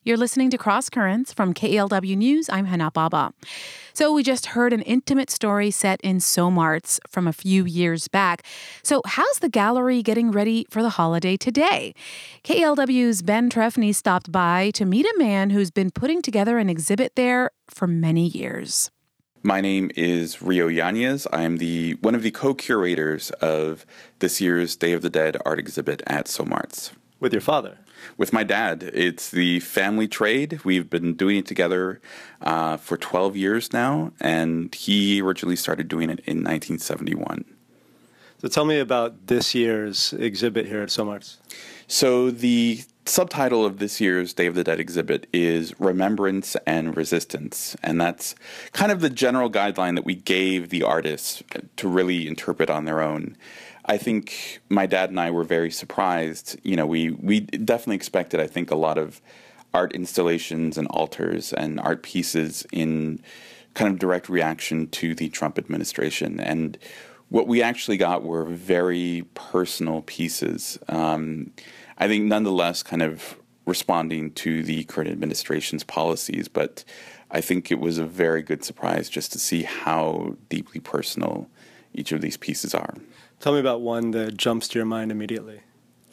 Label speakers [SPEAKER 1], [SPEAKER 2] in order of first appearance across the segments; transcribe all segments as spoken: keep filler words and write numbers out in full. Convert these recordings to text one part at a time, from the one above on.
[SPEAKER 1] You're listening to Cross Currents from K E L W News. I'm Hana Baba. So we just heard an intimate story set in Somarts from a few years back. So how's the gallery getting ready for the holiday today? K E L W's Ben Trefny stopped by to meet a man who's been putting together an exhibit there for many years.
[SPEAKER 2] My name is Rio Yanez. I am the one of the co-curators of this year's Day of the Dead art exhibit at Somarts.
[SPEAKER 3] With your father?
[SPEAKER 2] With my dad. It's the family trade. We've been doing it together uh, for twelve years now, and he originally started doing it in nineteen seventy-one.
[SPEAKER 3] So tell me about this year's exhibit here at Somarts.
[SPEAKER 2] So the subtitle of this year's Day of the Dead exhibit is Remembrance and Resistance, and that's kind of the general guideline that we gave the artists to really interpret on their own. I think my dad and I were very surprised. You know, we, we definitely expected, I think, a lot of art installations and altars and art pieces in kind of direct reaction to the Trump administration. And what we actually got were very personal pieces. Um, I think nonetheless kind of responding to the current administration's policies, but I think it was a very good surprise just to see how deeply personal each of these pieces are.
[SPEAKER 3] Tell me about one that jumps to your mind immediately.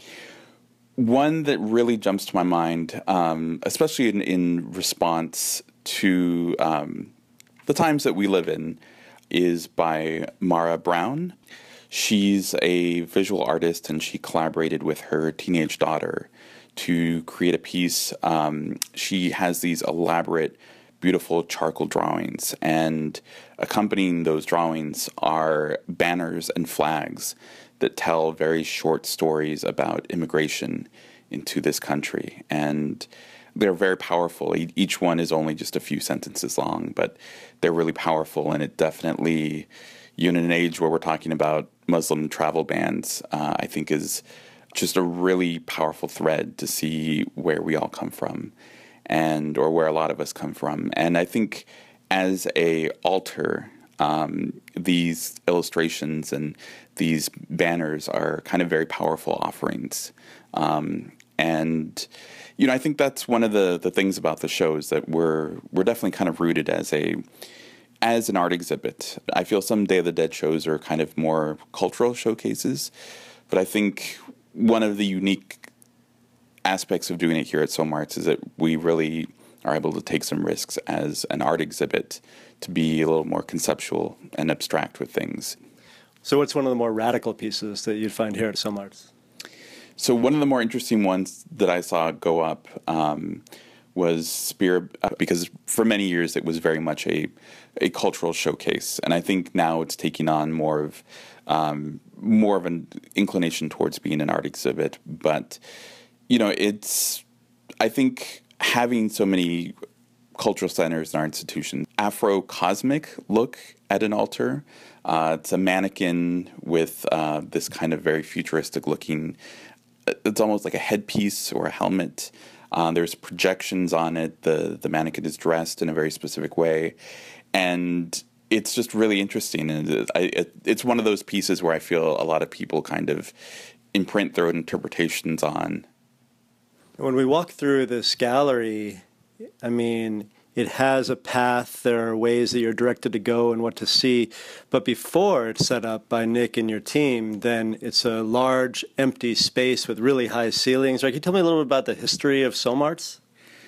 [SPEAKER 2] One that really jumps to my mind, um, especially in, in response to um, the times that we live in, is by Mara Brown. She's a visual artist, and she collaborated with her teenage daughter to create a piece. Um, she has these elaborate, beautiful charcoal drawings, and accompanying those drawings are banners and flags that tell very short stories about immigration into this country. And they're very powerful. Each one is only just a few sentences long, but they're really powerful, and it definitely, you know, in an age where we're talking about Muslim travel bans, uh, I think is just a really powerful thread to see where we all come from, and or where a lot of us come from. And I think as a altar, um, these illustrations and these banners are kind of very powerful offerings. Um, and you know, I think that's one of the, the things about the show is that we're we're definitely kind of rooted as a as an art exhibit. I feel some Day of the Dead shows are kind of more cultural showcases, but I think one of the unique aspects of doing it here at Somarts is that we really are able to take some risks as an art exhibit to be a little more conceptual and abstract with things.
[SPEAKER 3] So what's one of the more radical pieces that you'd find here at Somarts?
[SPEAKER 2] So one of the more interesting ones that I saw go up um, was Spear, because for many years it was very much a, a cultural showcase. And I think now it's taking on more of um, more of an inclination towards being an art exhibit. But, you know, it's, I think having so many cultural centers in our institution, Afro-cosmic look at an altar. Uh, it's a mannequin with uh, this kind of very futuristic looking, it's almost like a headpiece or a helmet. Uh, there's projections on it. The, the mannequin is dressed in a very specific way. And it's just really interesting. And it, I, it, it's one of those pieces where I feel a lot of people kind of imprint their own interpretations on.
[SPEAKER 3] When we walk through this gallery, I mean, it has a path. There are ways that you're directed to go and what to see. But before it's set up by Nick and your team, then it's a large, empty space with really high ceilings. Right? Can you tell me a little bit about the history of Somarts?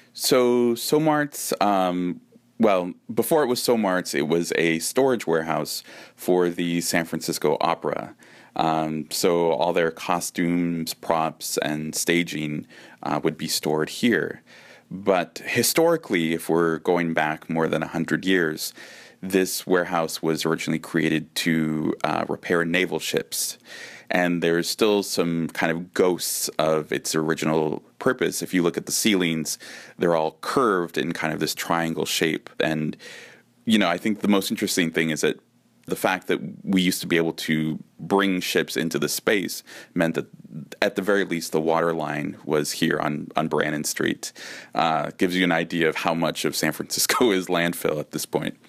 [SPEAKER 2] So Somarts, um, well, before it was Somarts, it was a storage warehouse for the San Francisco Opera. Um, so all their costumes, props, and staging uh, would be stored here. But historically, if we're going back more than one hundred years, this warehouse was originally created to uh, repair naval ships. And there's still some kind of ghosts of its original purpose. If you look at the ceilings, they're all curved in kind of this triangle shape. And, you know, I think the most interesting thing is that the fact that we used to be able to bring ships into the space meant that at the very least the water line was here on, on Brannan Street. Uh, gives you an idea of how much of San Francisco is landfill at this point.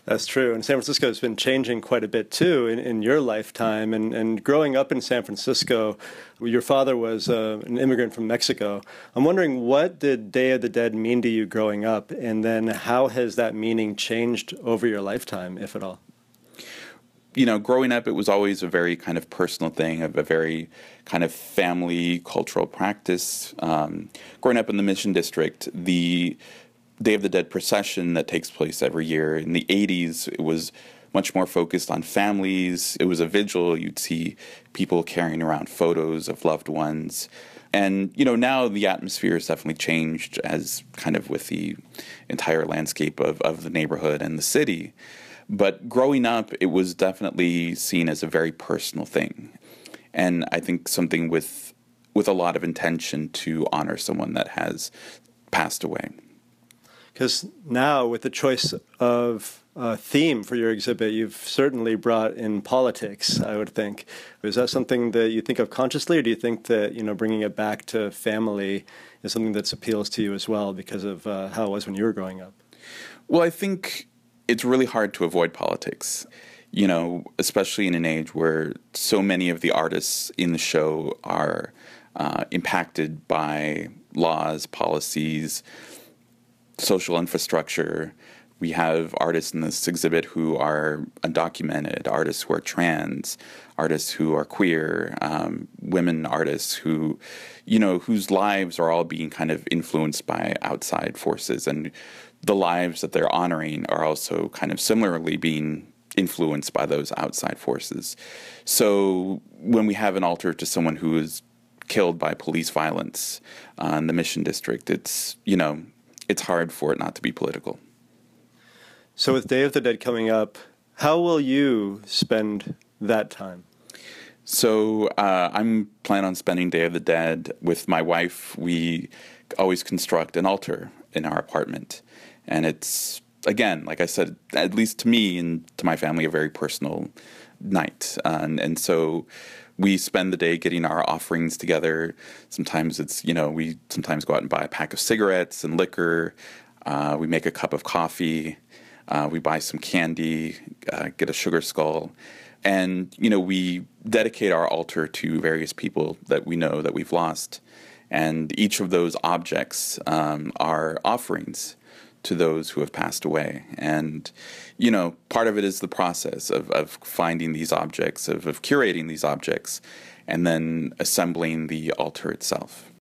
[SPEAKER 3] That's true. And San Francisco has been changing quite a bit, too, in, in your lifetime. And, and growing up in San Francisco, your father was uh, an immigrant from Mexico. I'm wondering, what did Day of the Dead mean to you growing up? And then how has that meaning changed over your lifetime, if at all?
[SPEAKER 2] You know, growing up, it was always a very kind of personal thing, of a very kind of family cultural practice. Um, growing up in the Mission District, the Day of the Dead procession that takes place every year. In the eighties, it was much more focused on families. It was a vigil. You'd see people carrying around photos of loved ones. And, you know, now the atmosphere has definitely changed as kind of with the entire landscape of, of the neighborhood and the city. But growing up, it was definitely seen as a very personal thing. And I think something with with a lot of intention to honor someone that has passed away.
[SPEAKER 3] Because now, with the choice of uh, theme for your exhibit, you've certainly brought in politics, I would think. Is that something that you think of consciously, or do you think that, you know, bringing it back to family is something that appeals to you as well because of uh, how it was when you were growing up?
[SPEAKER 2] Well, I think it's really hard to avoid politics, you know, especially in an age where so many of the artists in the show are uh, impacted by laws, policies, social infrastructure. We have artists in this exhibit who are undocumented, artists who are trans, artists who are queer, um, women artists who, you know, whose lives are all being kind of influenced by outside forces. And the lives that they're honoring are also kind of similarly being influenced by those outside forces. So when we have an altar to someone who is killed by police violence uh, in the Mission District, it's, you know, it's hard for it not to be political.
[SPEAKER 3] So with Day of the Dead coming up, how will you spend that time?
[SPEAKER 2] So uh, I'm planning on spending Day of the Dead with my wife. We always construct an altar in our apartment. And it's, again, like I said, at least to me and to my family, a very personal night. Uh, and, and so we spend the day getting our offerings together. Sometimes it's, you know, we sometimes go out and buy a pack of cigarettes and liquor. Uh, we make a cup of coffee. Uh, we buy some candy, uh, get a sugar skull. And, you know, we dedicate our altar to various people that we know that we've lost. And each of those objects um, are offerings to those who have passed away. And, you know, part of it is the process of, of finding these objects, of, of curating these objects, and then assembling the altar itself.